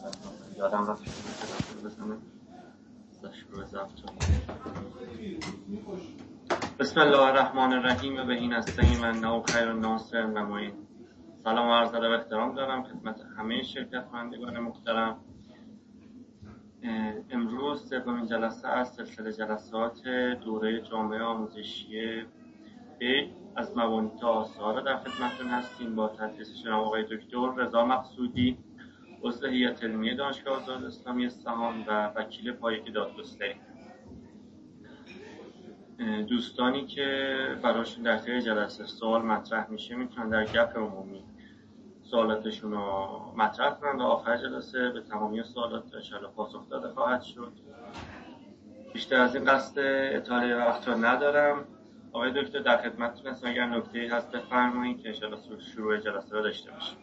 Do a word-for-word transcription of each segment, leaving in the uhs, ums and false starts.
یادم رفت شروع بزنم. شروع ضبط. بسم الله الرحمن الرحیم و بهی نستعین و انه خیر الناصر و معین. سلام و عرض ادب و احترام دارم خدمت همه شرکت کنندگان محترم. امروز سومین جلسه از سلسله جلسات دوره جامعه آموزشی بیگ از مبانی تا آثار در خدمتتون هستیم با تدریس جناب آقای دکتر رضا مقصودی، عضو هیئت علمی دانشگاه آزاد اسلامی اصفهان و وکیل پایه دادگستری. دوستانی که براشون در طی جلسه سوال مطرح میشه میتونن در گپ عمومی سوالاتشون رو مطرح کنن و آخر جلسه به تمامی سوالات انشاءالله پاسخ داده خواهد شد. بیشتر از این قصد اطاله وقت رو ندارم. آقای دکتر در خدمتتون هستم، اگر نکته‌ای هست بفرمایید که انشاءالله شروع جلسه رو داشته باشیم.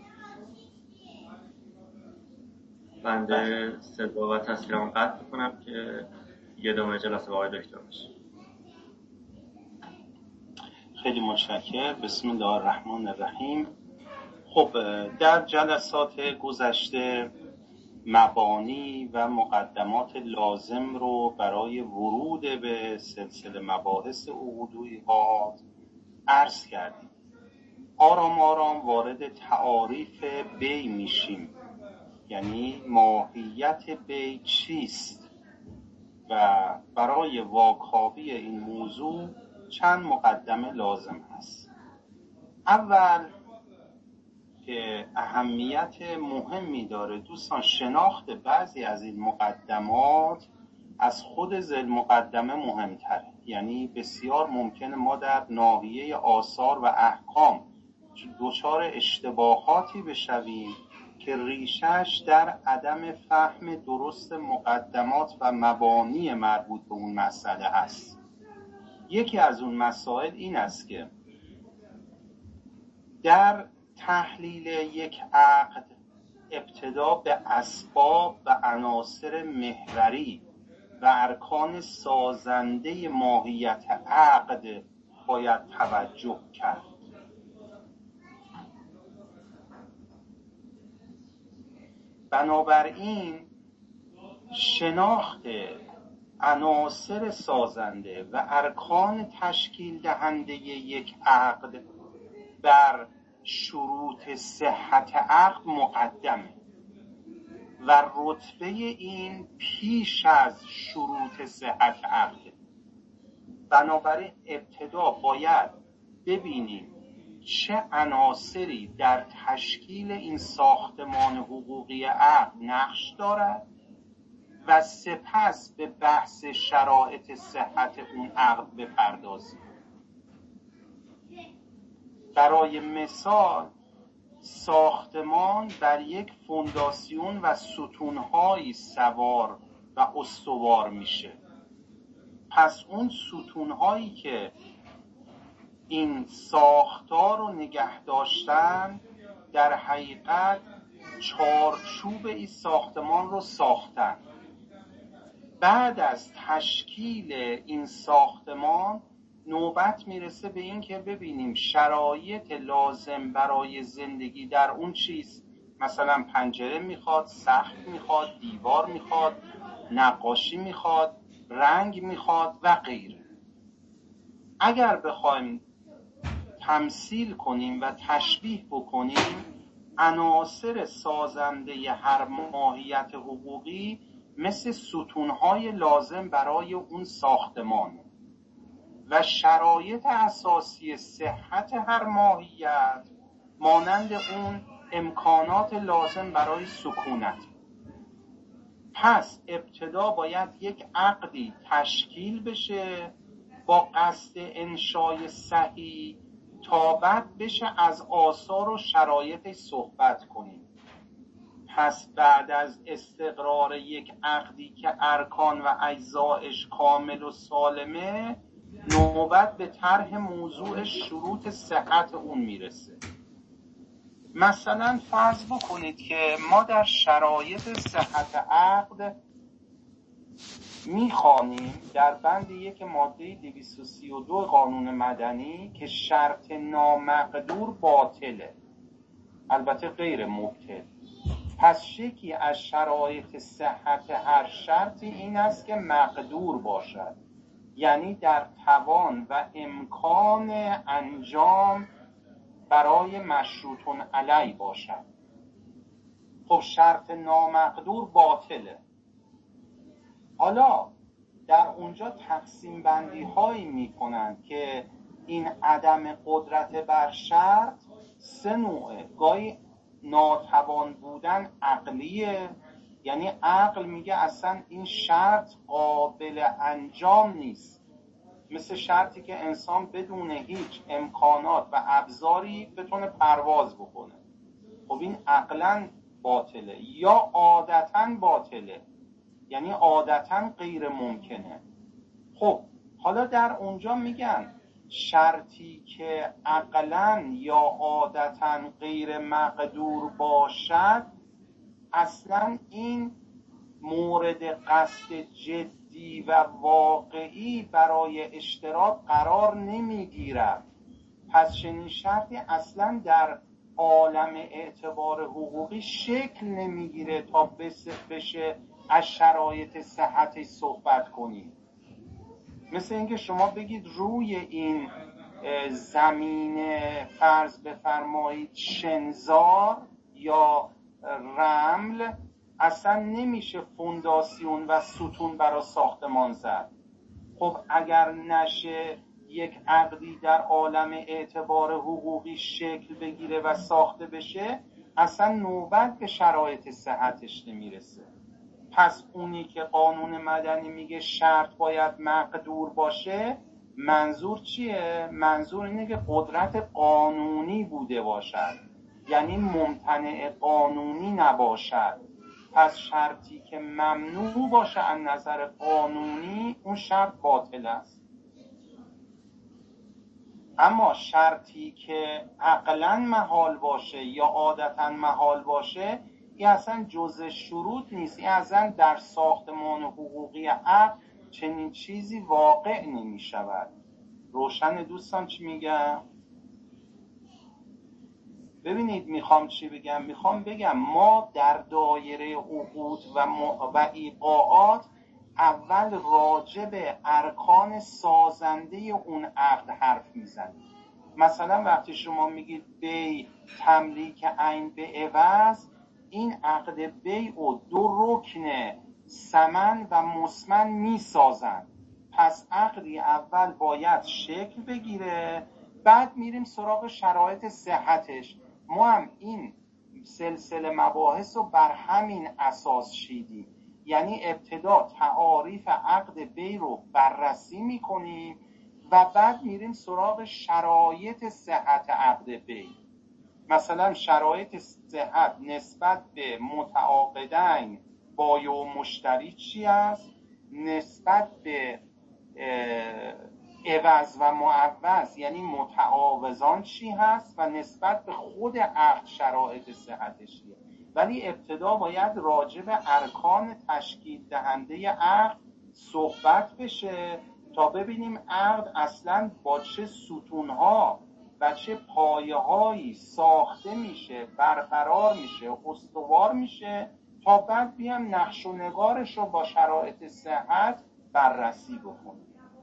بنده صدا و تصویرمو قطع میکنم که دیگه ادامه جلسه با آقای دکتر بشه. خیلی متشکرم. بسم الله الرحمن الرحیم. خب در جلسات گذشته مبانی و مقدمات لازم رو برای ورود به سلسله مباحث عقودیات عرض کردیم. آرام آرام وارد تعاریف بی میشیم، یعنی ماهیت بی چیست و برای واکاوی این موضوع چند مقدمه لازم هست. اول که اهمیت مهمی داره دوستان، شناخت بعضی از این مقدمات از خود ذیل مقدمه مهمتره. یعنی بسیار ممکنه ما در ناحیه آثار و احکام دچار اشتباهاتی بشویم که ریشش در عدم فهم درست مقدمات و مبانی مربوط به اون مسئله هست. یکی از اون مسائل این است که در تحلیل یک عقد ابتدا به اسباب و عناصر محوری و ارکان سازنده ماهیت عقد باید توجه کرد. بنابراین شناخت عناصر سازنده و ارکان تشکیل دهنده یک عقد بر شروط صحت عقد مقدمه و رتبه این پیش از شروط صحت عقد. بنابراین ابتدا باید ببینیم چه عناصری در تشکیل این ساختمان حقوقی عقد نقش دارد و سپس به بحث شرایط صحت اون عقد بپردازیم. برای مثال ساختمان بر یک فونداسیون و ستون‌هایی سوار و استوار میشه. پس اون ستون‌هایی که این ساختار رو نگه داشتن در حقیقت چارچوب این ساختمان رو ساختن. بعد از تشکیل این ساختمان نوبت میرسه به این که ببینیم شرایط لازم برای زندگی در اون چیست. مثلا پنجره میخواد، سقف میخواد، دیوار میخواد، نقاشی میخواد، رنگ میخواد و غیره. اگر بخوایم تمثیل کنیم و تشبیه بکنیم، عناصر سازنده هر ماهیت حقوقی مثل ستونهای لازم برای اون ساختمان و شرایط اساسی صحت هر ماهیت مانند اون امکانات لازم برای سکونت. پس ابتدا باید یک عقدی تشکیل بشه با قصد انشای صحیح تا بعد بشه از آثار و شرایطش صحبت کنیم. پس بعد از استقرار یک عقدی که ارکان و اجزایش کامل و سالمه، نوبت به طرح موضوع شروط صحت اون میرسه. مثلا فرض بکنید که ما در شرایط صحت عقد میخوانیم در بند یک ماده دویست و سی و دو قانون مدنی که شرط نامقدور باطله، البته غیر مبطل. پس یکی از شرایط صحت هر شرطی این است که مقدور باشد، یعنی در توان و امکان انجام برای مشروطون علی باشد. خب شرط نامقدور باطله. حالا در اونجا تقسیم بندی هایی می کنند که این عدم قدرت بر شرط سه نوعه. گاهی ناتوان بودن عقلیه، یعنی عقل میگه اصلا این شرط قابل انجام نیست، مثل شرطی که انسان بدون هیچ امکانات و ابزاری بتونه پرواز بکنه. خب این عقلاً باطله. یا عادتاً باطله، یعنی عادتاً غیر ممکنه. خب حالا در اونجا میگن شرطی که عقلاً یا عادتاً غیر مقدور باشد، اصلاً این مورد قصد جدی و واقعی برای اشتراک قرار نمیگیرد. پس چنین شرطی اصلاً در عالم اعتبار حقوقی شکل نمیگیره تا بشه از شرایط صحتش صحبت کنید. مثل اینکه شما بگید روی این زمین فرض بفرمایید شنزار یا رمل اصلا نمیشه فونداسیون و ستون برای ساختمان زد. خب اگر نشه یک عقدی در عالم اعتبار حقوقی شکل بگیره و ساخته بشه، اصلا نوبت به شرایط صحتش نمیرسه. پس اونی که قانون مدنی میگه شرط باید مقدور باشه، منظور چیه؟ منظور اینه که قدرت قانونی بوده باشد، یعنی ممتنع قانونی نباشد. پس شرطی که ممنوع باشه از نظر قانونی، اون شرط باطل است. اما شرطی که عقلاً محال باشه یا عادتاً محال باشه، این اصلا جزء شروط نیست. این اصلا در ساختمان حقوقی عقد چنین چیزی واقع نمی شود. روشن دوستان چی میگم؟ ببینید میخوام چی بگم. میخوام بگم ما در دایره عقود و, و ایقاعات اول راجع به ارکان سازنده اون عقد حرف میزنیم. مثلا وقتی شما میگید بی تملیک عین به عوض، این عقد بی و دو رکن ثمن و مسمن میسازن. پس عقدی اول باید شکل بگیره، بعد میریم سراغ شرایط صحتش. ما هم این سلسله مباحث رو بر همین اساس چیدیم، یعنی ابتدا تعاریف عقد بی رو بررسی میکنیم و بعد میریم سراغ شرایط صحت عقد بی. مثلا شرایط صحت نسبت به متعاقدین بایع و مشتری چی است، نسبت به عوض و معوض یعنی متعاوضان چی هست، و نسبت به خود عقد شرایط صحتش چیه. ولی ابتدا باید راجع به ارکان تشکیل دهنده عقد صحبت بشه تا ببینیم عقد اصلاً با چه ستونها و چه پایه‌هایی ساخته میشه، برقرار میشه، استوار میشه، تا بعد بیام نقش و نگارش رو با شرایط صحت بررسی بکنیم.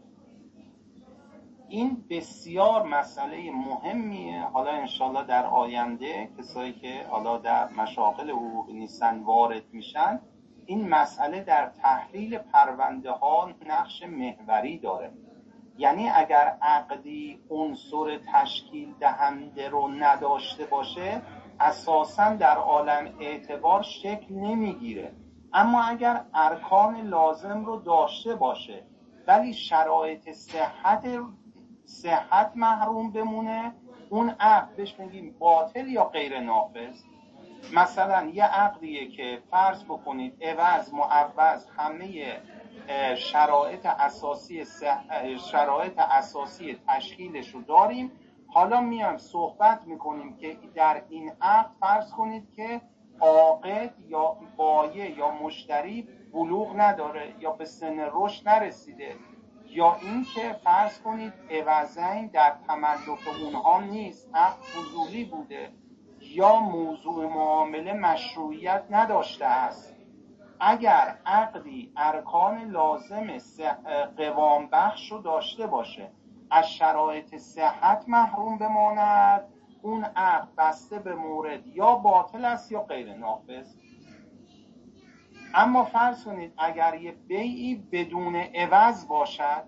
این بسیار مسئله مهمیه. حالا انشالله در آینده کسایی که حالا در مشاغل حقوقی نیستن وارد میشن، این مسئله در تحلیل پرونده ها نقش محوری داره. یعنی اگر عقدی عنصر تشکیل دهنده رو نداشته باشه، اساساً در عالم اعتبار شکل نمیگیره. اما اگر ارکان لازم رو داشته باشه ولی شرایط صحت صحت محروم بمونه، اون عقد بهش میگیم باطل یا غیر نافذ. مثلا یه عقدیه که فرض بکنید عوض معوض همه شرایط اساسی شرایط اساسی تشکیلش رو داریم، حالا میایم صحبت میکنیم که در این عقد فرض کنید که عاقد یا بایع یا مشتری بلوغ نداره یا به سن رشد نرسیده، یا این که فرض کنید عوضین در تملک اونها نیست، عقد فضولی بوده، یا موضوع معامله مشروعیت نداشته است. اگر عقدی ارکان لازم قوام بخش رو داشته باشه از شرایط صحت محروم بماند، اون عقد بسته به مورد یا باطل است یا غیر نافذ. اما فرض کنید اگر یه بیعی بدون عوض باشد،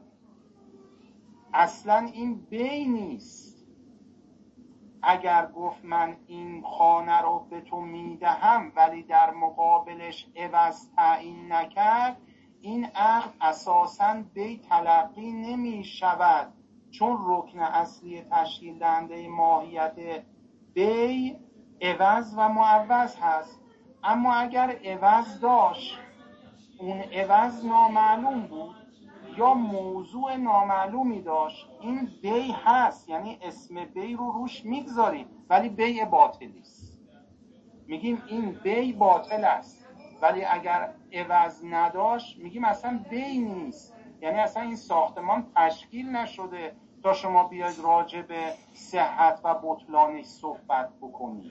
اصلا این بیع نیست. اگر گفت من این خانه رو به تو میدهم ولی در مقابلش عوض تعیین نکرد، این عقد اساساً بیع تلقی نمی شود، چون رکن اصلی تشکیل دهنده ماهیت بیع عوض و معوض هست. اما اگر عوض داشت، اون عوض نامعلوم بود یا موضوع نامعلومی داشت، این بیع هست، یعنی اسم بیع رو روش میگذاریم ولی بیع باطلی است. میگیم این بیع باطل است، ولی اگر عوض نداشت میگیم اصلا بیع نیست، یعنی اصلا این ساختمان تشکیل نشده تا شما بیاید راجع به صحت و بطلانش صحبت بکنید.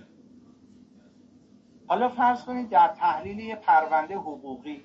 حالا فرض کنید در تحلیل یه پرونده حقوقی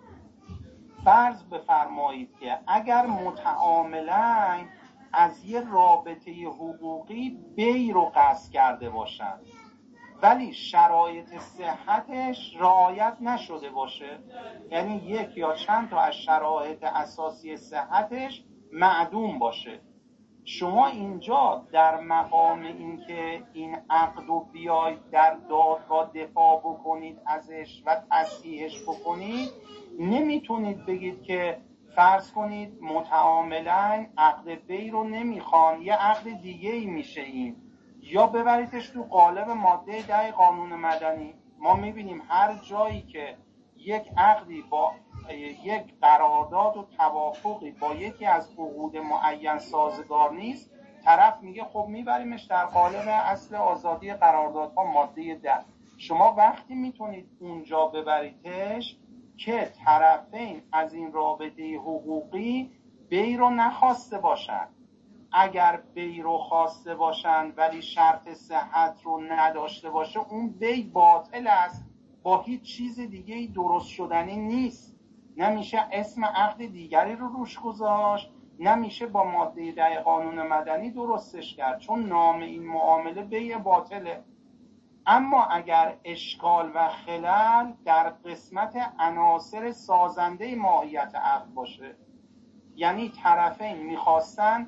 فرض بفرمایید که اگر متعاملین از یه رابطه حقوقی بیع رو قصد کرده باشند ولی شرایط صحتش رعایت نشده باشه، یعنی یک یا چند تا از شرایط اساسی صحتش معدوم باشه، شما اینجا در مقام اینکه این عقد رو بیاید در دادگاه دفاع بکنید ازش و تصحیحش بکنید، نمیتونید بگید که فرض کنید متعاملین عقد بیع رو نمیخوان، یه عقد دیگه ای میشه این، یا ببریدش تو قالب ماده ده قانون مدنی. ما میبینیم هر جایی که یک عقدی با یک قرارداد و توافقی با یکی از عقود معین سازگار نیست، طرف میگه خب میبریمش در قالب اصل آزادی قراردادها ماده ده. شما وقتی میتونید اونجا ببریدش که طرفین از این رابطه حقوقی بیع رو نخواسته باشند. اگر بیع رو خواسته باشند ولی شرط صحت رو نداشته باشه، اون بیع باطل است، با هیچ چیز دیگه ای درست شدنی نیست. نمیشه اسم عقد دیگری رو روش گذاشت، نمیشه با ماده ده قانون مدنی درستش کرد، چون نام این معامله بیع باطله. اما اگر اشکال و خلل در قسمت عناصر سازنده ماهیت عقد باشه، یعنی طرفین میخواستن،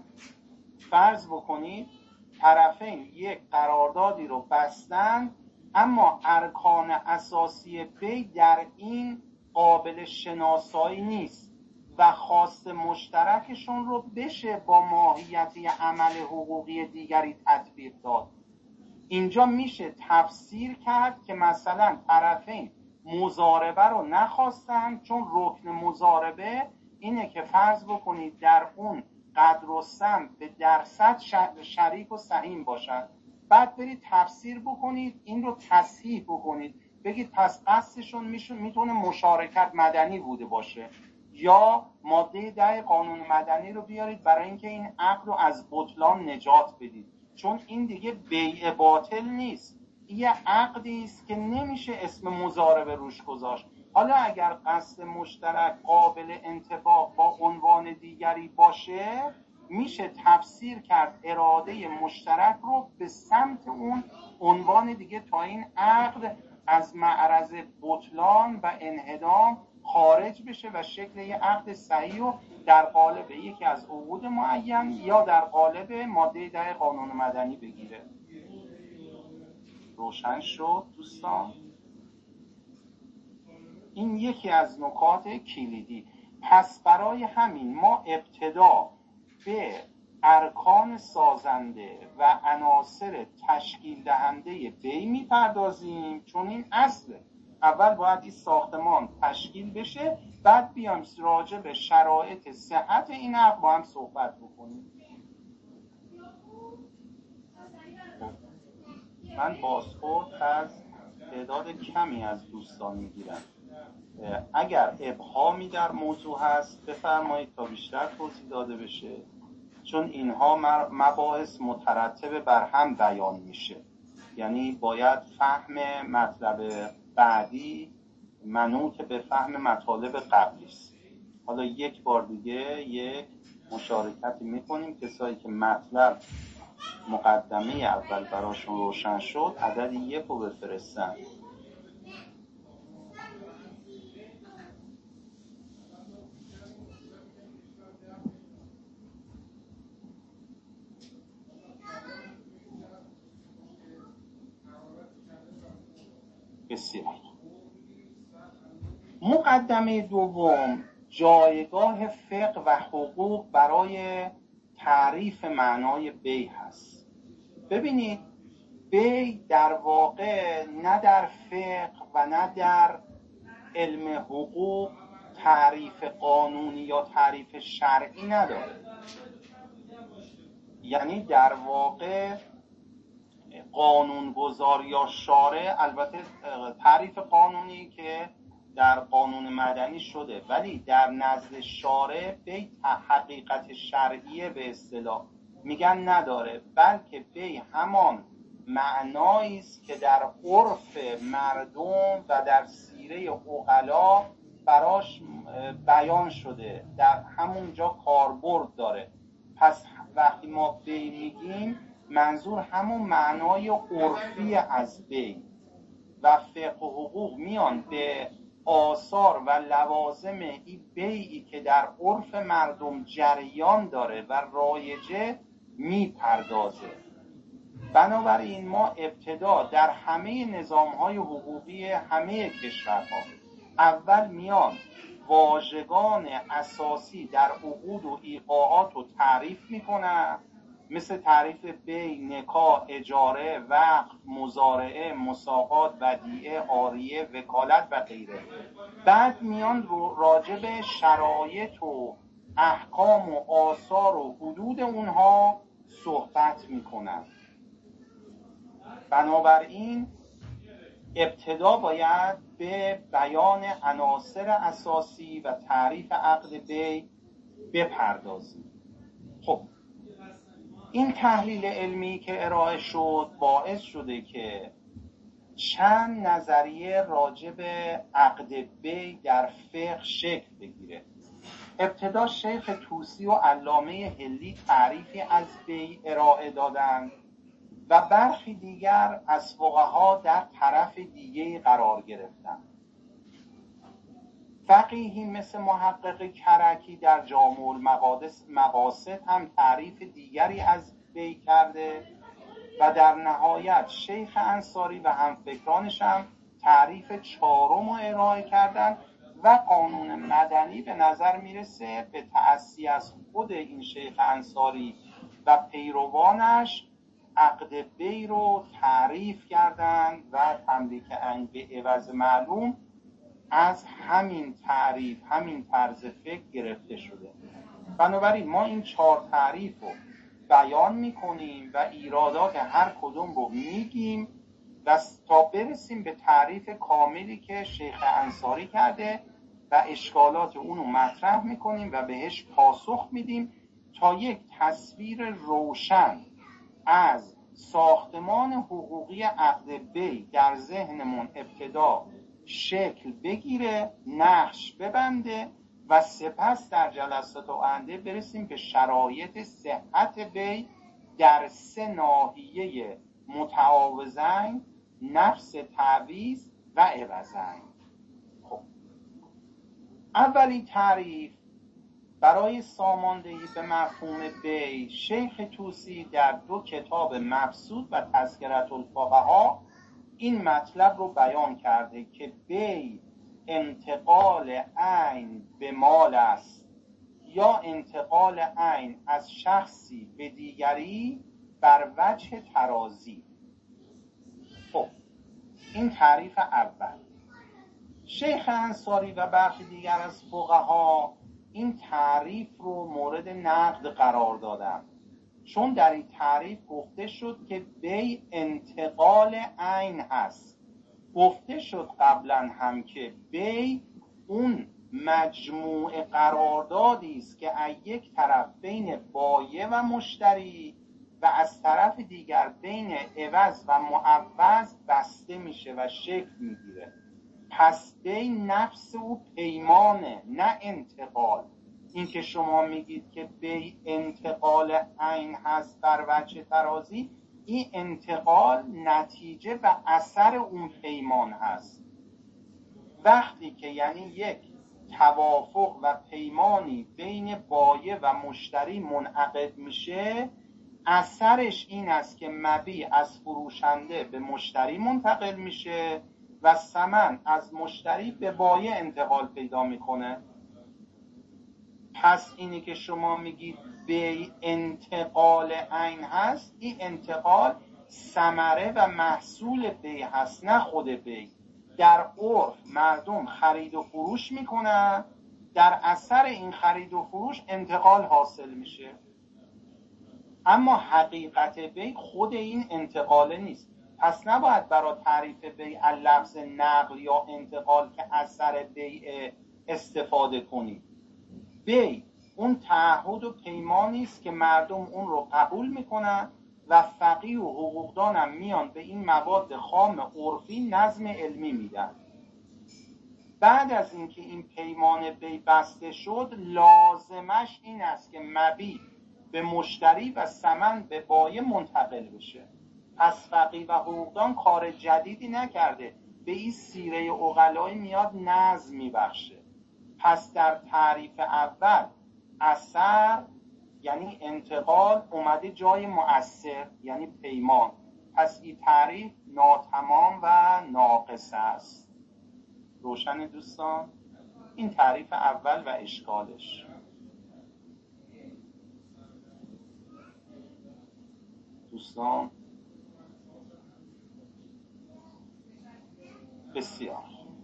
فرض بکنید طرفین یک قراردادی رو بستن اما ارکان اساسی بیع در این قابل شناسایی نیست و خواست مشترکشون رو بشه با ماهیت عمل حقوقی دیگری تطبیق داد. اینجا میشه تفسیر کرد که مثلا طرفین مضاربه رو نخواستن، چون رکن مضاربه اینه که فرض بکنید در اون قدر و سهم به درصد شریک و سهیم باشن. بعد برید تفسیر بکنید، این رو تصحیح بکنید، بگید پس قصدشون میتونه مشارکت مدنی بوده باشه، یا ماده ده قانون مدنی رو بیارید برای اینکه این عقد رو از بطلان نجات بدید، چون این دیگه بیع باطل نیست، یه عقدی است که نمیشه اسم مضاربه روش گذاشت. حالا اگر قصد مشترک قابل انطباق با عنوان دیگری باشه، میشه تفسیر کرد اراده مشترک رو به سمت اون عنوان دیگه تا این عقد از معرض بطلان و انهدام خارج بشه و شکل یه عقد صحیح رو در قالب یکی از عقود معین یا در قالب ماده ده قانون مدنی بگیره. روشن شد دوستان؟ این یکی از نکات کلیدی. پس برای همین ما ابتدا به ارکان سازنده و عناصر تشکیل دهنده بیع میپردازیم، چون این اصله. اول باید این ساختمان تشکیل بشه، بعد بیام راجع به شرایط صحت این عقد با هم صحبت بکنیم. من بازخورد از تعداد کمی از دوستان میگیرم. اگر ابهامی در موضوع هست بفرمایید تا بیشتر توضیح داده بشه، چون اینها مباحث مترتب بر هم بیان میشه. یعنی باید فهم مطلب بعدی منوط به فهم مطالب قبلی است. حالا یک بار دیگه یک مشارکتی میکنیم. کسایی که مطلب مقدمه اول براشون روشن شد عدد یک رو بفرستن. بسیار. مقدمه دوم جایگاه فقه و حقوق برای تعریف معنای بیع هست. ببینید بیع در واقع نه در فقه و نه در علم حقوق تعریف قانونی یا تعریف شرعی نداره. یعنی در واقع قانونگذار یا شارع، البته تعریف قانونی که در قانون مدنی شده، ولی در نزد شارع بیع حقیقت شرعیه به اصطلاح میگن نداره، بلکه بیع همان معنایی است که در عرف مردم و در سیره عقلا براش بیان شده، در همونجا کاربرد داره. پس وقتی ما بیع میگیم منظور همون معنای عرفی از بیع و فقه و حقوق میان به آثار و لوازم این بیعی که در عرف مردم جریان داره و رایجه میپردازه. بنابراین ما ابتدا در همه نظام‌های حقوقی همه کشورها اول میان واژگان اساسی در عقود و ایقاعات رو تعریف میکنن، مثل تعریف بیع، نکاح، اجاره، وقف، مزارعه، مساقات، ودیعه، عاریه، وکالت و غیره. بعد میان راجع به شرایط و احکام و آثار و حدود اونها صحبت میکنن. بنابراین ابتدا باید به بیان عناصر اساسی و تعریف عقد بیع بپردازیم. خب این تحلیل علمی که ارائه شد باعث شده که چند نظریه راجع به عقد بیع در فقه شکل بگیره. ابتدا شیخ طوسی و علامه هلی تعریفی از بیع ارائه دادند و برخی دیگر از فقها در طرف دیگه قرار گرفتند. فقیهی مثل محقق کرکی در جامع المقاصد هم تعریف دیگری از بیع کرده و در نهایت شیخ انصاری و همفکرانش هم تعریف چهارم رو ارائه کردن و قانون مدنی به نظر میرسه به تأسی از خود این شیخ انصاری و پیروانش عقد بیع رو تعریف کردن و تملیک عین به عوض معلوم از همین تعریف، همین طرز فکر گرفته شده. بنابراین ما این چهار تعریف رو بیان میکنیم و ایرادات هر کدوم رو میگیم و تا برسیم به تعریف کاملی که شیخ انصاری کرده و اشکالات اونو مطرح میکنیم و بهش پاسخ میدیم تا یک تصویر روشن از ساختمان حقوقی عقد بیع در ذهنمون ابتدا شکل بگیره، نقش ببنده و سپس در جلسات آینده برسیم به شرایط صحت بیع در سه ناحیه متعاوضین، نفس تعویض و عوضین. خب اولین تعریف برای ساماندهی به مفهوم بیع شیخ طوسی در دو کتاب مبسوط و تذکرة الفقها این مطلب رو بیان کرده که بیع انتقال عین به مال است یا انتقال عین از شخصی به دیگری بر وجه ترازی. خب این تعریف اول. شیخ انصاری و برخی دیگر از فقها این تعریف رو مورد نقد قرار دادن، چون در این تعریف گفته شد که بیع انتقال عین هست. گفته شد قبلا هم که بیع اون مجموع قراردادی است که از یک طرف بین بایع و مشتری و از طرف دیگر بین عوض و معوض بسته میشه و شکل میگیره. پس بی نفس او پیمانه، نه انتقال. این که شما میگید که بی انتقال عین هست بر وجه ترازی، این انتقال نتیجه و اثر اون پیمان هست. وقتی که یعنی یک توافق و پیمانی بین بایع و مشتری منعقد میشه، اثرش این است که مبیع از فروشنده به مشتری منتقل میشه و ثمن از مشتری به بایع انتقال پیدا میکنه. پس اینی که شما میگید بی انتقال عین هست، این انتقال ثمره و محصول بی هست، نه خود بی. در عرف مردم خرید و فروش میکنن، در اثر این خرید و فروش انتقال حاصل میشه. اما حقیقت بی خود این انتقاله نیست. پس نباید برای تعریف بی از لفظ نقل یا انتقال که اثر بی استفاده کنید. بی اون تعهد و پیمانی است که مردم اون رو قبول میکنن و فقیه و حقوقدان هم میان به این مواد خام عرفی نظم علمی میدن. بعد از اینکه این پیمان بی بسته شد، لازمش این است که مبیع به مشتری و ثمن به بایع منتقل بشه. پس فقیه و حقوقدان کار جدیدی نکرده، به این سیره عقلایی میاد نظم میبخشه. پس در تعریف اول اثر یعنی انتقال اومده جای مؤثر یعنی پیمان. پس این تعریف ناتمام و ناقص است. روشن دوستان؟ این تعریف اول و اشکالش. دوستان بسیار.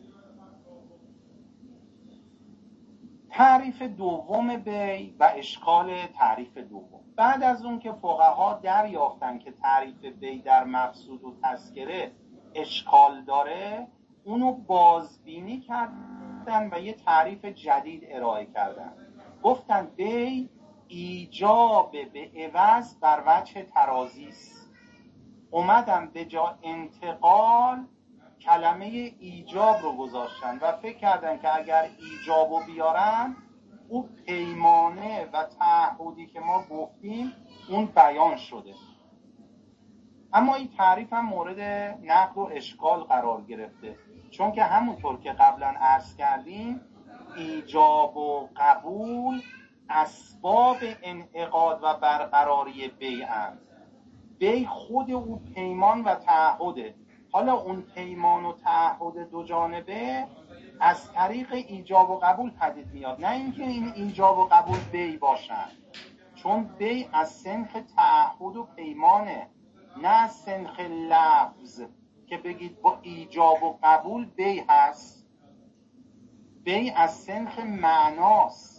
تعریف دوم بی و اشکال تعریف دوم. بعد از اون که فقها دریافتن که تعریف بی در مقصود و تذکره اشکال داره، اونو بازبینی کردن و یه تعریف جدید ارائه کردن. گفتن بی ایجاب به عوض بر وجه ترازی است. اومدن به جا انتقال کلمه ایجاب رو گذاشتن و فکر کردن که اگر ایجاب رو بیارن، اون پیمانه و تعهدی که ما گفتیم اون بیان شده. اما این تعریف هم مورد نقد و اشکال قرار گرفته، چون که همونطور که قبلا عرض کردیم ایجاب و قبول اسباب انعقاد و برقراری بیعند. بی خود او پیمان و تعهده. حالا اون پیمان و تعهد دو جانبه از طریق ایجاب و قبول پدید میاد، نه اینکه این ایجاب و قبول بی باشن، چون بی از سنخ تعهد و پیمانه، نه از سنخ لفظ که بگید با ایجاب و قبول بی هست. بی از سنخ معناست.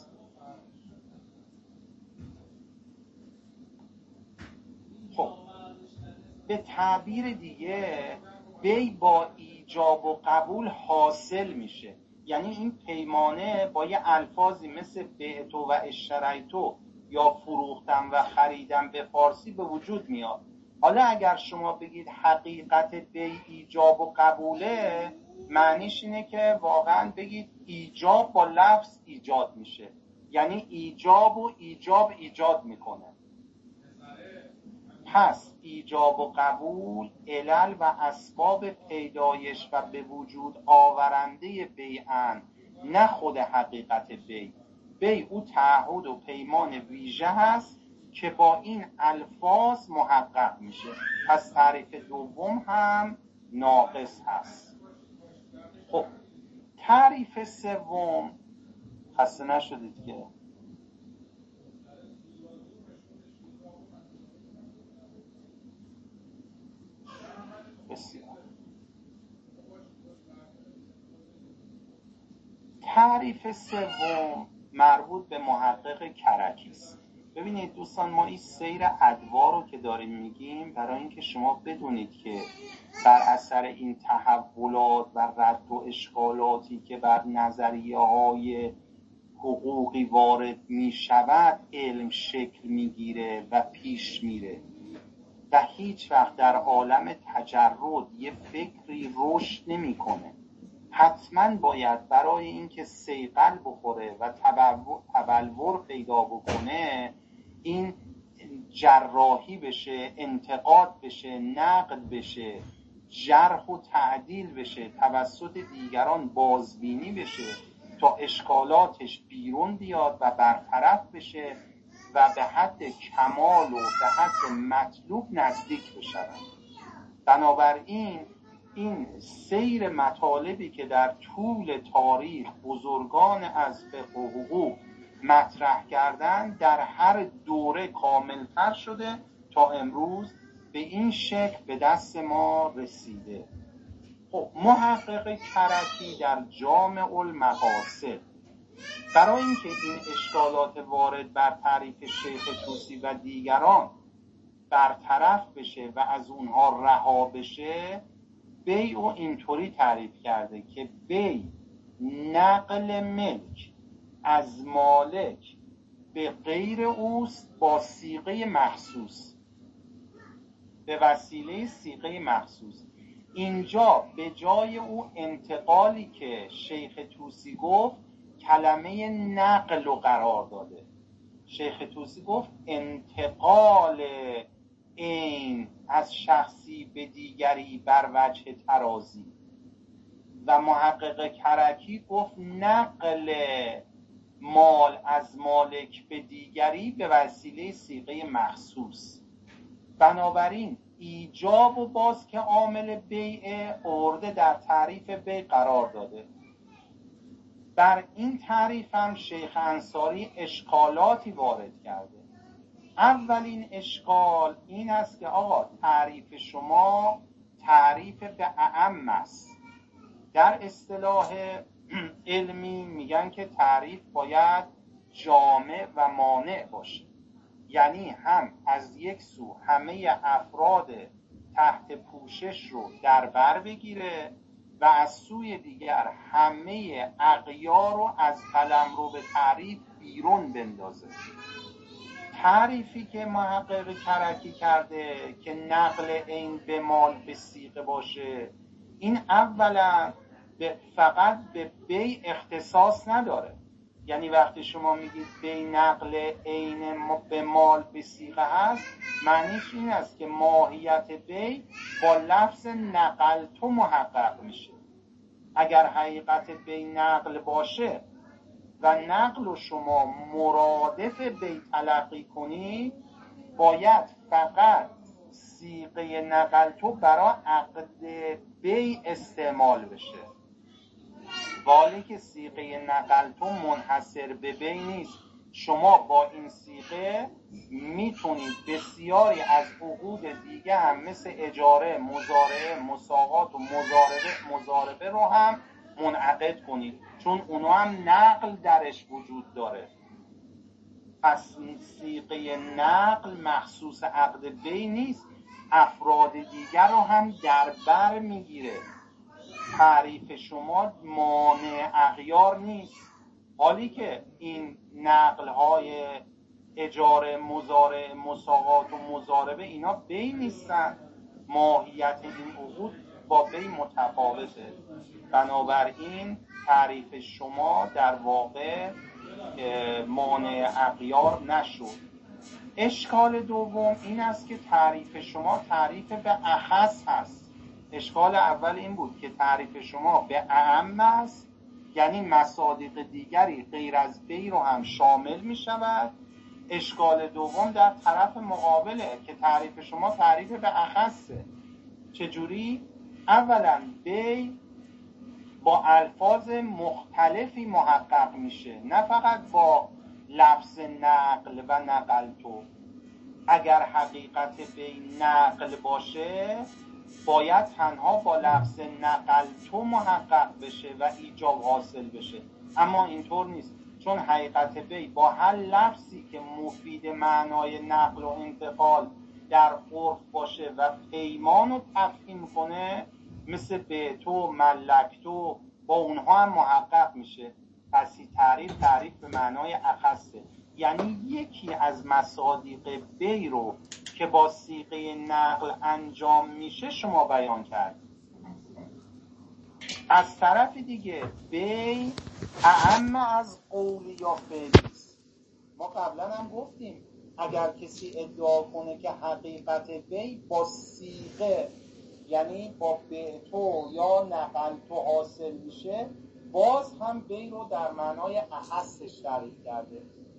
خب به تعبیر دیگه بی با ایجاب و قبول حاصل میشه. یعنی این پیمانه با یه الفاظی مثل بعتو و اشتریتو یا فروختم و خریدم به فارسی به وجود میاد. حالا اگر شما بگید حقیقت بی ایجاب و قبوله، معنیش اینه که واقعا بگید ایجاب با لفظ ایجاد میشه، یعنی ایجاب و ایجاب ایجاد میکنه. پس ایجاب و قبول علل و اسباب پیدایش و به وجود آورنده بیعن، نه خود حقیقت بی. بی او تعهد و پیمان ویژه هست که با این الفاظ محقق میشه. پس تعریف دوم هم ناقص هست. خب تعریف سوم، خسته نشدید که بسیار. تعریف سوم مربوط به محقق کرکی است. ببینید دوستان، ما این سیر ادوار رو که داریم میگیم برای اینکه شما بدونید که بر اثر این تحولات و رد و اشکالاتی که بر نظریه های حقوقی وارد میشود علم شکل میگیره و پیش میره. و هیچ وقت در عالم تجرد یه فکری رشد نمیکنه. حتما باید برای اینکه صیقل بخوره و تبلور پیدا بکنه این جراحی بشه، انتقاد بشه، نقد بشه، جرح و تعدیل بشه، توسط دیگران بازبینی بشه تا اشکالاتش بیرون بیاد و برطرف بشه و به حد کمال و به حد مطلوب نزدیک بشن. بنابراین این سیر مطالبی که در طول تاریخ بزرگان از فقه و حقوق مطرح کردن در هر دوره کاملتر شده تا امروز به این شکل به دست ما رسیده. خب محقق کرکی در جامع المقاصد برای اینکه این اشکالات وارد بر تعریف شیخ طوسی و دیگران برطرف بشه و از اونها رها بشه، بیع و اینطوری تعریف کرده که بیع نقل ملک از مالک به غیر اوست با صیغه مخصوص، به وسیله صیغه مخصوص. اینجا به جای او انتقالی که شیخ طوسی گفت کلمه نقل رو قرار داده. شیخ طوسی گفت انتقال این از شخصی به دیگری بر وجه ترازی و محقق کرکی گفت نقل مال از مالک به دیگری به وسیله صیغه مخصوص. بنابراین ایجاب و باز که عامل بیع آورده در تعریف بیع قرار داده. بر این تعریف هم شیخ انصاری اشکالاتی وارد کرده. اولین اشکال این است که آقا تعریف شما تعریف به اعم است. در اصطلاح علمی میگن که تعریف باید جامع و مانع باشه، یعنی هم از یک سو همه افراد تحت پوشش رو در بر بگیره و از سوی دیگر همه اغیار رو از قلمرو به تعریف بیرون بندازه. تعریفی که محقق کرکی کرده که نقل این به مال به صیغه باشه، این اولا فقط به بیع اختصاص نداره. یعنی وقتی شما میگید بیع نقل عین به مال به صیغه هست، معنیش این است که ماهیت بیع با لفظ نقل تو محقق میشه. اگر حقیقت بیع نقل باشه و نقل و شما مرادف بیع تلقی کنی، باید فقط صیغه نقل تو برای عقد بیع استعمال بشه. ولی که صیغه نقل تو منحصر به بیع نیست. شما با این صیغه میتونید بسیاری از عقود دیگه هم مثل اجاره، مزارعه، مساقات و مضاربه مضاربه رو هم منعقد کنید، چون اونا هم نقل درش وجود داره. پس صیغه نقل مخصوص عقد بیع نیست، افراد دیگر رو هم در بر میگیره. تعریف شما مانع اغیار نیست، حالی که این نقل های اجاره، مزارع، مساقات و مضاربه اینا بیع نیستن، ماهیت این عقود با بیع متفاوته. بنابراین تعریف شما در واقع مانع اغیار نشد. اشکال دوم این است که تعریف شما تعریف به اخص هست. اشکال اول این بود که تعریف شما به اعم است، یعنی مصادیق دیگری غیر از بیع رو هم شامل می شود. اشکال دوم در طرف مقابله که تعریف شما تعریف به اخصه. چجوری؟ اولا بیع با الفاظ مختلفی محقق میشه، نه فقط با لفظ نقل و نقل تو. اگر حقیقت بیع نقل باشه باید تنها با لفظ نقل تو محقق بشه و ایجاب حاصل بشه، اما اینطور نیست، چون حقیقت بیع با هر لفظی که مفید معنای نقل و انتقال در عرف باشه و پیمان رو تفهیم کنه، مثل بیعتو، ملکتو، با اونها هم محقق میشه. پس تعریف تعریف به معنای اخصه، یعنی یکی از مصادیق بیع رو که با صیغه نقل انجام میشه شما بیان کردید. از طرف دیگه بی اعم از قول یا فعل است. ما قبلا هم گفتیم اگر کسی ادعا کنه که حقیقت بی با صیغه یعنی با بعتو یا نقل تو حاصل میشه، باز هم بی رو در معنای احسش تعریف کرده،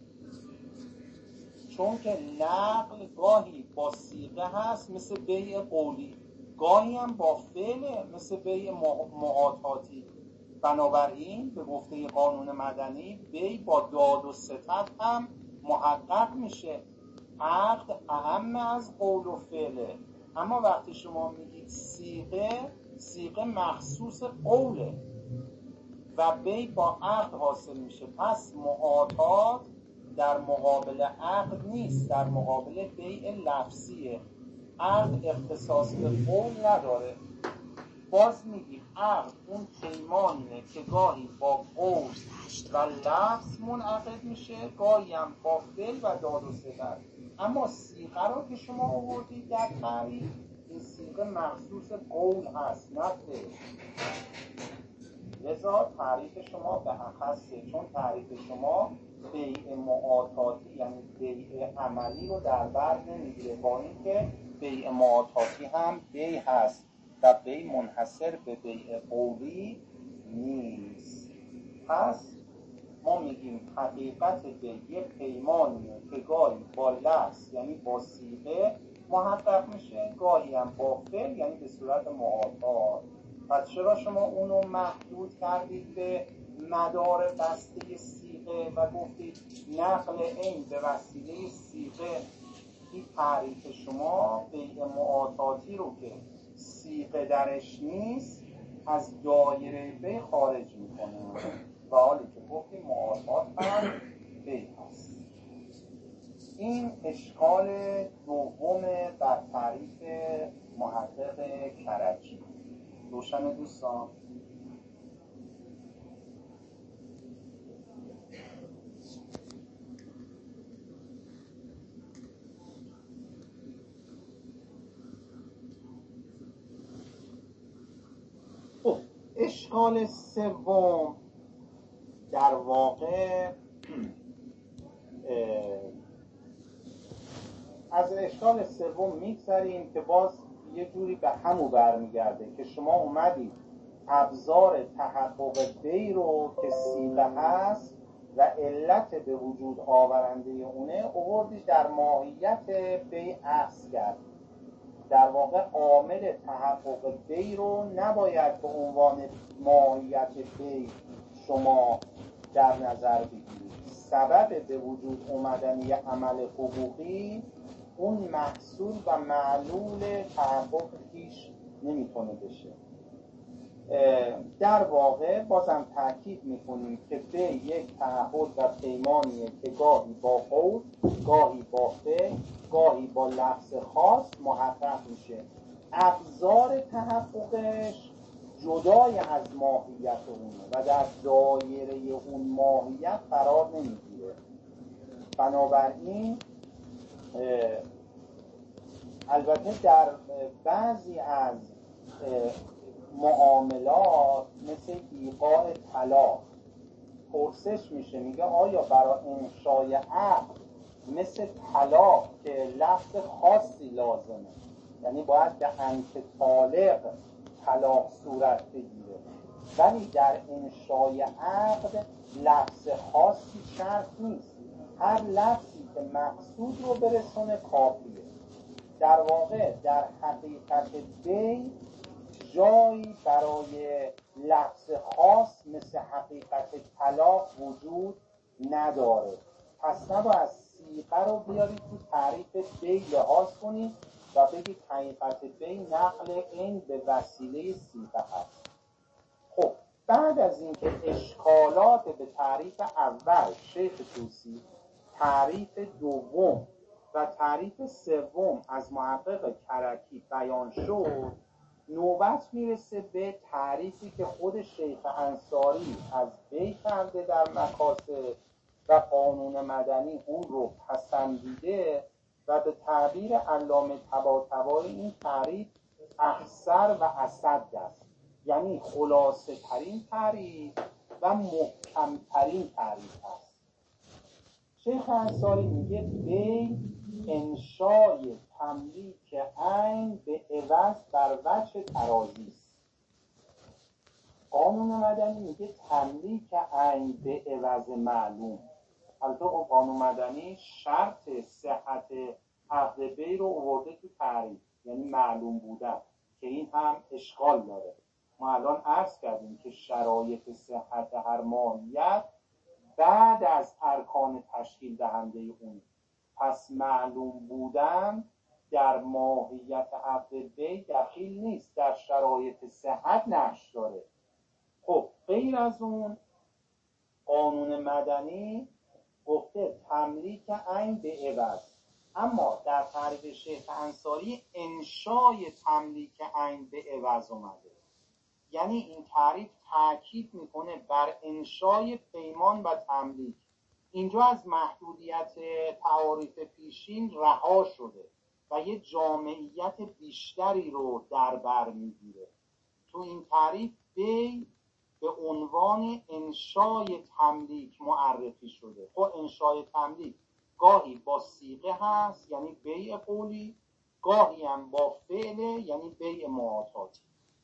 چون که نقل گاهی با صیغه هست مثل بیع قولی، گاهی هم با فعل مثل بیع معاطاتی. بنابراین به گفته قانون مدنی بی با داد و ستد هم محقق میشه، عقد اهم از قول و فعله. اما وقتی شما میگید صیغه، صیغه مخصوص قوله و بی با عقد حاصل میشه، پس معاطات در مقابل عقد نیست، در مقابل بیع لفظیه. عقد اختصاص به قول نداره. باز میگیم عقد اون پیمانیه که گاهی با قول و لفظ منعقد میشه، گاهی هم با فعل و داد و ستد. اما صیغه رو که شما آوردید در تعریف، این صیغه مخصوص قول هست نه فعل. لذا تعریف شما به اخصه، چون تعریف شما بیع معاطاتی یعنی بیع عملی رو در بر نمیگیره، با اینکه بیع معاطاتی هم بیع هست و بیع منحصر به بیع قولی نیست. پس ما میگیم حقیقت بیع یه پیمانیه که گاهی با لفظ یعنی با صیغه محقق میشه، گاهی هم با فعل یعنی به صورت معاطات. پس چرا شما اونو محدود کردید به مدار بسته صیغه و گفتید نقل عین به وسیله صیغه؟ این تعریف شما بیع معاطاتی رو که صیغه درش نیست از دایره بیع خارج میکنه، و حالی که گفتیم معاطات هم بیع هست. این اشکال دوم بر تعریف محقق کرجی. روشن دوستان؟ خب اشکال سوم در واقع از اشکال سوم میگذریم که باز یه جوری به همو برمیگرده که شما اومدید ابزار تحقق بی رو که صیغه هست و علت به وجود آورنده اونه آوردید در ماهیت بی عکس کرد. در واقع عامل تحقق بی رو نباید به عنوان ماهیت بی شما در نظر بگیرید. سبب به وجود اومدن یه عمل حقوقی اون محصول و معلول تحقق هیچ نمیتونه بشه. در واقع بازم تاکید میکنیم که به یک تعهد و پیمانیه که گاهی با قول، گاهی با فعل، گاهی با لفظ خاص محقق میشه. ابزار تحققش جدای از ماهیت اونه و در دایره اون ماهیت قرار نمیگیره. بنابراین البته در بعضی از معاملات مثل ایقاع طلاق پرسش میشه، میگه آیا برای انشای عقد مثل طلاق که لفظ خاصی لازمه، یعنی باید به انت طالق طلاق صورت بگیره، ولی در انشای عقد لفظ خاصی شرط نیست، هر لفظی که مقصود رو برسونه کافیه. در واقع در حقیقت بی جایی برای لفظ خاص مثل حقیقت طلاق وجود نداره. پس نباید صیغه رو بیارید تو تعریف بی لحاظ کنید و بگید حقیقت بی نقل این به وسیله صیغه هست. خب بعد از اینکه اشکالات به تعریف اول شیخ توسی، تعریف دوم و تعریف سوم از محقق کرکی بیان شد، نوبت میرسه به تعریفی که خود شیخ انصاری از بی کرده در مقاصد و قانون مدنی اون رو پسندیده و به تعبیر علامه طباطبایی این تعریف اخصر و اسد است، یعنی خلاصه ترین تعریف و محکم ترین تعریف است. شیخ انصاری میگه بی انشای تملیک عین به عوض بر وجه ترازی است. قانون مدنی میگه تملیک عین به عوض معلوم. البته قانون مدنی شرط صحت عقد بی رو آورده تو تعریف، یعنی معلوم بودن، که این هم اشکال داره. ما الان عرض کردیم که شرایط صحت هر ماهیت بعد از ارکان تشکیل دهنده اون، پس معلوم بودن در ماهیت عقد بی دخیل نیست، در شرایط صحت نقش داره. خب غیر از اون قانون مدنی گفته تملیک عین به عوض، اما در تعریف شیخ انصاری انشای تملیک عین به عوض اومده. یعنی این تعریف تاکید میکنه بر انشای پیمان و تملیک. اینجا از محدودیت تعاریف پیشین رها شده و یه جامعیت بیشتری رو در بر میگیره. تو این تعریف بی به عنوان انشای تملیک معرفی شده. خب انشای تملیک گاهی با صیغه هست یعنی بیع قولی، گاهی هم با فعل یعنی بیع معاطاتی.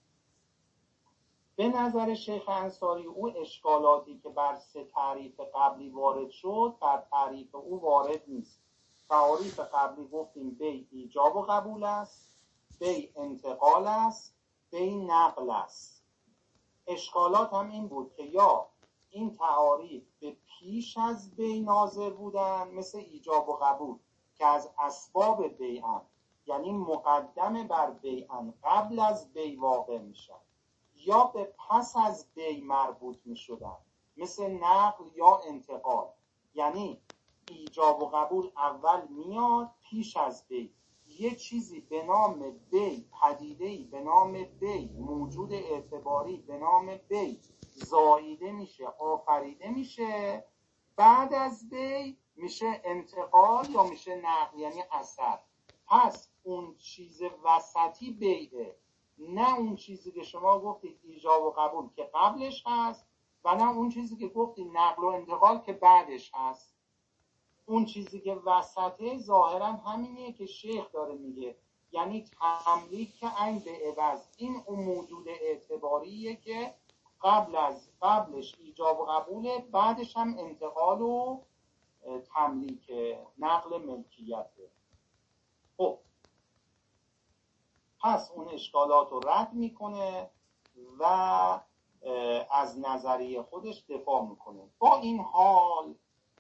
به نظر شیخ انصاری او اشکالاتی که بر سه تعریف قبلی وارد شد بر تعریف او وارد نیست. تعریف قبلی گفتیم بی ایجاب و قبول است، بی انتقال است، بی نقل است. اشکالات هم این بود که یا این تعاریف به پیش از بی ناظر بودن، مثل ایجاب و قبول که از اسباب بیعن، یعنی مقدم بر بیعن، قبل از بی واقع میشن، یا به پس از بی مربوط میشدن، مثل نقل یا انتقال، یعنی ایجاب و قبول اول میاد پیش از بی، یه چیزی به نام بی، پدیده‌ای به نام بی، موجود اعتباری به نام بی زاییده میشه، آفریده میشه، بعد از بی میشه انتقال یا میشه نقل یعنی اثر. پس اون چیز وسطی بیعه، نه اون چیزی که شما گفتید ایجاب و قبول که قبلش هست، و نه اون چیزی که گفتید نقل و انتقال که بعدش هست. اون چیزی که وسطه ظاهرا همینیه که شیخ داره میگه، یعنی تملیک عین به عوض. این اون موجود اعتباریه که قبل از قبلش ایجاب و قبوله، بعدش هم انتقال و تملیک، نقل ملکیته. خب پس اون اشکالات رو رد میکنه و از نظریه خودش دفاع میکنه. با این حال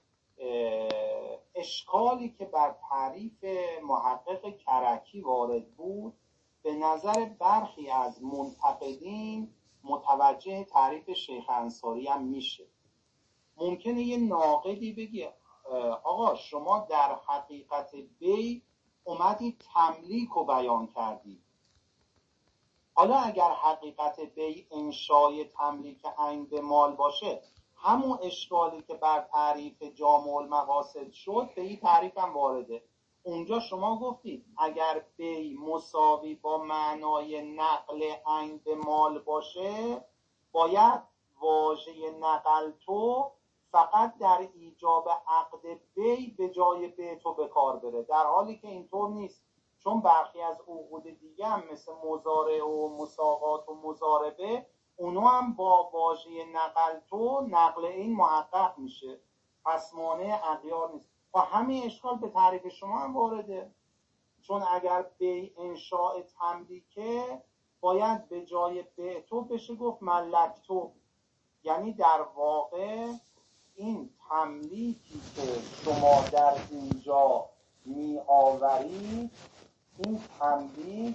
اشکالی که بر تعریف محقق کرکی وارد بود به نظر برخی از منتقدین متوجه تعریف شیخ انصاری هم میشه. ممکنه یه ناقدی بگه آقا شما در حقیقت بی اومدی تملیک رو بیان کردی، حالا اگر حقیقت بی انشای تملیک عین به مال باشه، همون اشکالی که بر تعریف جامع المقاصد شد به این تعریف هم وارده. اونجا شما گفتید اگر بی مساوی با معنای نقل عین به مال باشه، باید واژه نقل تو فقط در ایجاب عقد بی به جای بی تو به کار بره، در حالی که اینطور نیست. چون برخی از عقود دیگه هم مثل مضارع و مساقات و مضاربه، اونو هم با واژه نقل تو نقل این محقق میشه، پس مانع اغیار نیست. و همین اشکال به تعریف شما هم وارده، چون اگر بی انشاء تملیکه باید به جای به تو بشه گفت ملک تو، یعنی در واقع این تملیکی که شما در اینجا می آورید، این تملیک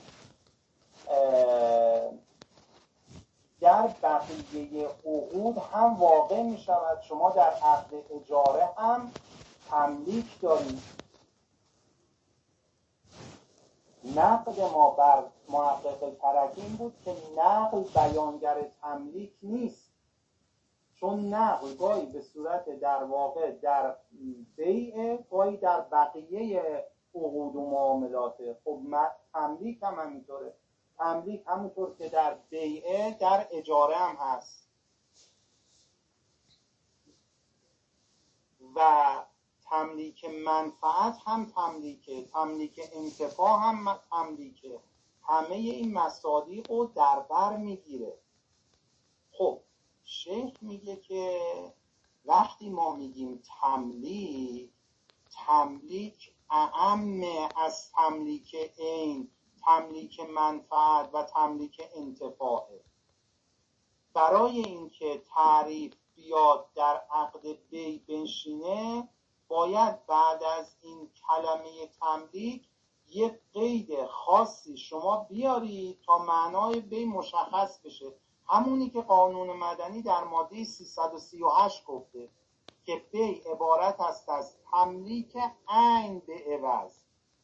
در بقیه عقود هم واقع می شود. شما در عقد اجاره هم تملیک دارید. نقد ما بر محقق کرکی این بود که نقل بیانگر تملیک نیست، چون نقل گاهی به صورت در واقع در بیع، گاهی در بقیه عقود و معاملاته. خب تملیک هم همینطوره. تملیک همونطور که در بیعه در اجاره هم هست و تملیک منفعت هم تملیکه، تملیک انتفاع هم تملیکه. همه این مصادیق رو در بر میگیره. خب شیخ میگه که وقتی ما میگیم تملیک، تملیک اعم از تملیک عین، تملیک منفعت و تملیک انتفاعه. برای اینکه تعریف بیاد در عقد بی بنشینه، باید بعد از این کلمه تملیک یک قید خاصی شما بیاری تا معنای بی مشخص بشه. همونی که قانون مدنی در ماده سیصد و سی و هشت گفته که بی عبارت است از تملیک عین به عوض.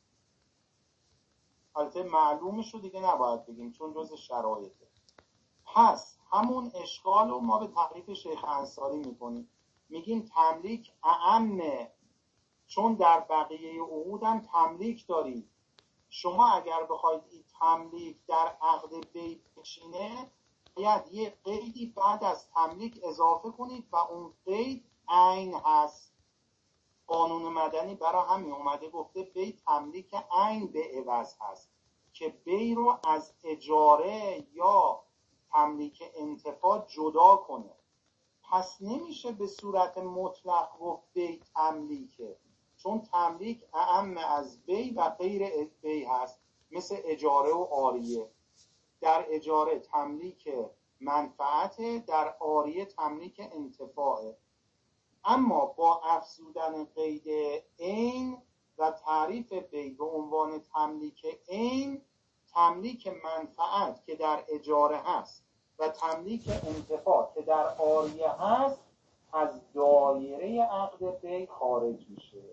البته معلومش رو دیگه نباید بگیم چون جز شرایطه. پس همون اشکال رو ما به تعریف شیخ انصاری میکنیم، میگیم تملیک اعمه، چون در بقیه عقود هم تملیک دارید. شما اگر بخواید این تملیک در عقد بی بشینه، باید یه قیدی بعد از تملیک اضافه کنید و اون قید عین هست. قانون مدنی برای همین اومده گفته بی تملیک عین به عوض هست که بی رو از اجاره یا تملیک انتفاع جدا کنه. پس نمیشه به صورت مطلق گفت بی تملیکه، چون تملیک اعم از بی و غیر بی هست، مثل اجاره و عاریه. در اجاره تملیک منفعته، در عاریه تملیک انتفاعه. اما با افزودن قید عین و تعریف بی به عنوان تملیک عین، تملیک منفعت که در اجاره هست و تملیک انتفاع که در عاریه هست از دایره عقد بی خارج میشه.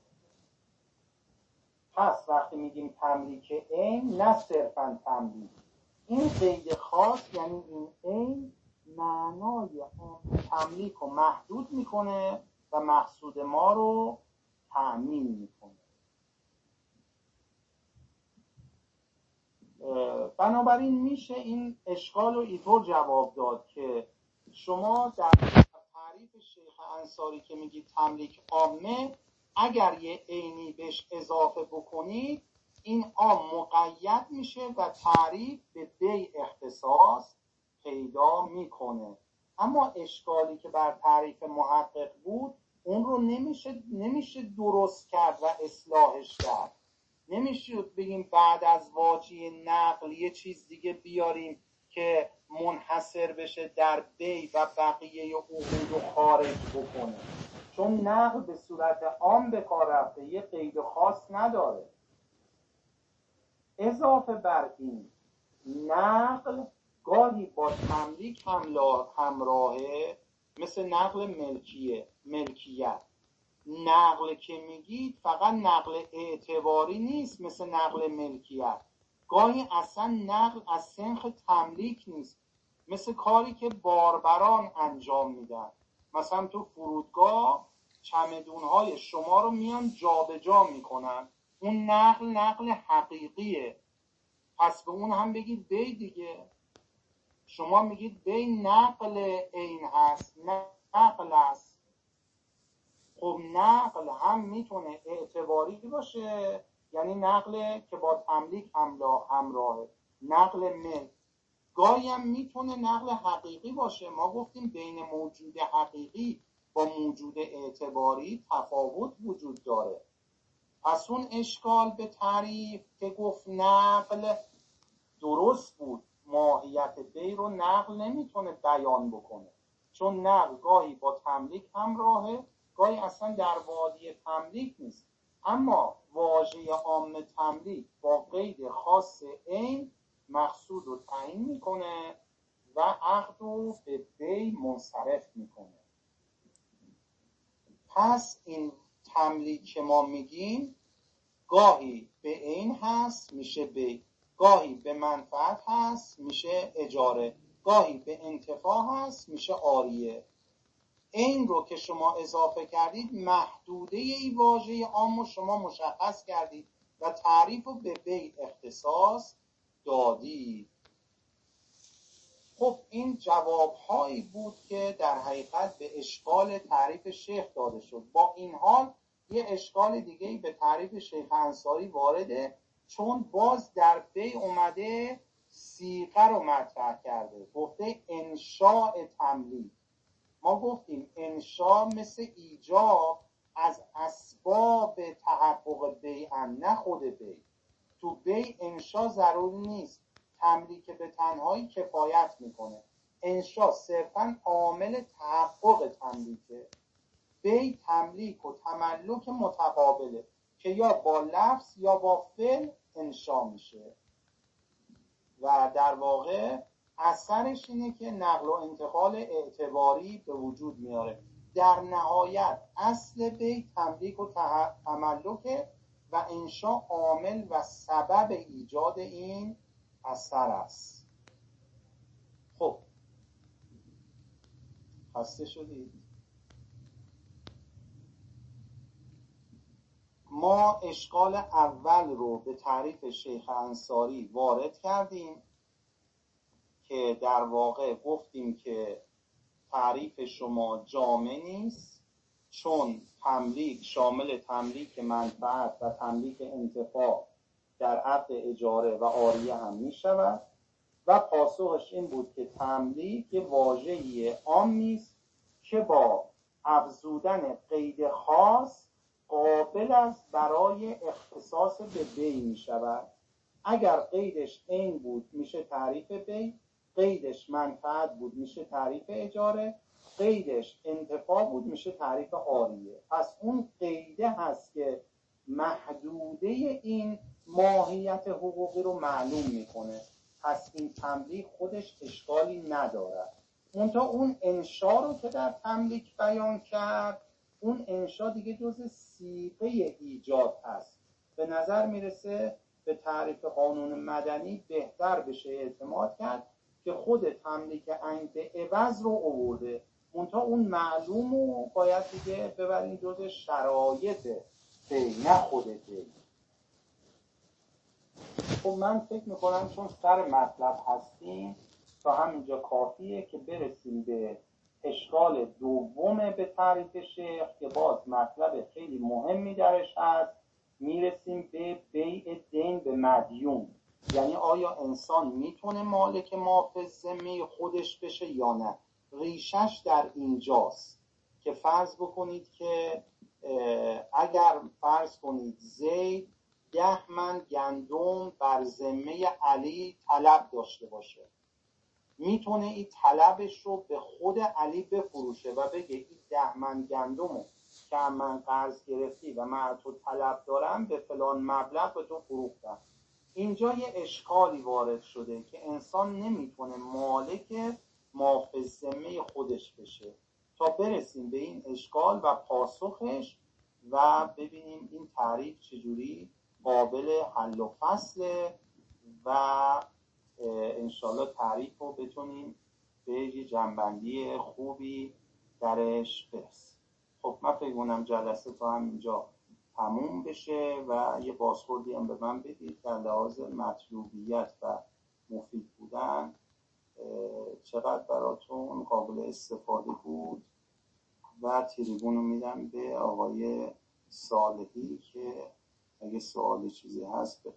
پس وقتی میگیم تملیک عین، نه صرفا تملیک، این قید خاص یعنی این عین معنای تملیک رو محدود میکنه و مقصود ما رو تأمین میکنه. بنابراین میشه این اشکال رو اینطور جواب داد که شما در تعریف شیخ انصاری که میگید تملیک عامه، اگر یه عینی بهش اضافه بکنید، این عام مقید میشه و تعریف به بی اختصاص پیدا میکنه. اما اشکالی که بر تعریف محقق بود، اون رو نمیشه نمیشه درست کرد و اصلاحش کرد. نمیشه بگیم بعد از واجی نقل یه چیز دیگه بیاریم که منحصر بشه در بی و بقیه عقود رو خارج بکنه، چون نقل به صورت عام به کار رفته، یه قید خاص نداره. اضافه بر این، نقل گاهی با تملیک همراهه، مثل نقل ملکیه ملکیت. نقل که میگید فقط نقل اعتباری نیست مثل نقل ملکیت، گاهی اصلا نقل از سنخ تملیک نیست، مثل کاری که باربران انجام میدن. مثلا تو فرودگاه چمدونهای شما رو میان جابجا جا میکنن، اون نقل نقل حقیقیه، پس به اون هم بگید بی دیگه. شما میگید بی نقل عین هست، نقل است. خب نقل هم میتونه اعتباری باشه، یعنی نقل که با تملیک همراهه، نقل ملک. گاهی هم میتونه نقل حقیقی باشه. ما گفتیم بین موجود حقیقی با موجود اعتباری تفاوت وجود داره. پس اون اشکال به تعریف که گفت نقل درست بود، ماهیت بی رو نقل نمیتونه بیان بکنه، چون نقل گاهی با تملیک همراهه، گاهی اصلا در وادی تملیک نیست. اما واژه عام تملیک با قید خاص عین مقصود رو تعیین میکنه و عقد رو به بی منصرف میکنه. پس این تملیک که ما میگیم گاهی به عین هست میشه بی، گاهی به منفعت هست میشه اجاره، گاهی به انتفاع هست میشه عاریه. این رو که شما اضافه کردید محدوده ای واژه عام رو شما مشخص کردید و تعریف رو به بیع اختصاص دادید. خب این جوابهایی بود که در حقیقت به اشکال تعریف شیخ داده شد. با این حال یه اشکال دیگه‌ای به تعریف شیخ انصاری وارده، چون باز در بیع اومده صیغه رو مطرح کرده، گفته انشاء تملیک. ما گفتیم انشاء مثل ایجاب از اسباب تحقق بیع، نه خود بیع. تو بیع انشاء ضروری نیست، تملیک به تنهایی کفایت میکنه. انشاء صرفاً عامل تحقق تملیکه. بیع تملیک و تملک متقابله که یا با لفظ یا با فعل انشاء میشه و در واقع اثرش اینه که نقل و انتقال اعتباری به وجود میاره. در نهایت اصل بیع تملیک و تملک و انشاء عامل و سبب ایجاد این اثر است. خب خسته شدید؟ ما اشکال اول رو به تعریف شیخ انصاری وارد کردیم که در واقع گفتیم که تعریف شما جامع نیست، چون تملیک شامل تملیک منفعت و تملیک انتفاع در عقد اجاره و عاریه هم می شود و پاسخش این بود که تملیک یه واژه‌ای عام نیست که با افزودن قید خاص قابل است برای اختصاص به بیع می شود. اگر قیدش عین بود میشه تعریف بیع، قیدش منفعت بود میشه تعریف اجاره، قیدش انتفاع بود میشه تعریف عاریه. پس اون قیده هست که محدوده این ماهیت حقوقی رو معلوم میکنه. پس این تملیک خودش اشکالی ندارد. منتها اون انشا رو که در تملیک بیان کرد، اون انشا دیگه جز صیغه ایجاد هست. به نظر میرسه به تعریف قانون مدنی بهتر بشه اعتماد کرد که خود تملیک عین به عوض رو آورده، منتها اون معلوم رو باید دیگه ببرین جز شرایط بیع، نه خود بیع. خب من فکر میکنم چون سر مطلب هستیم تا همینجا کافیه که برسیم به اشکال دوم به تعریف شیخ که باز مطلب خیلی مهمی درش هست. میرسیم به بیع دین به مدیون، یعنی آیا انسان میتونه مالک مافی ذمه خودش بشه یا نه. ریشش در اینجاست که فرض بکنید که اگر فرض کنید زید ده من گندم بر ذمه علی طلب داشته باشه، میتونه این طلبش رو به خود علی بفروشه و بگه این ده من گندم که من قرض گرفتی و من تو طلب دارم به فلان مبلغ به تو فروختم. اینجا یه اشکالی وارد شده که انسان نمیتونه مالک مافی ذمه خودش بشه. تا برسیم به این اشکال و پاسخش و ببینیم این تعریف چجوری قابل حل و فصله و انشالله تعریف رو بتونیم به یه جنبندی خوبی درش برسیم. خب من فکر کنم جلسه تا همینجا تموم بشه و یه بازخوردی هم به من بدید در لحاظ مطلوبیت و مفید بودن چقدر براتون قابل استفاده بود و تریبون رو میدم به آقای صالحی که اگه سوال چیزی هست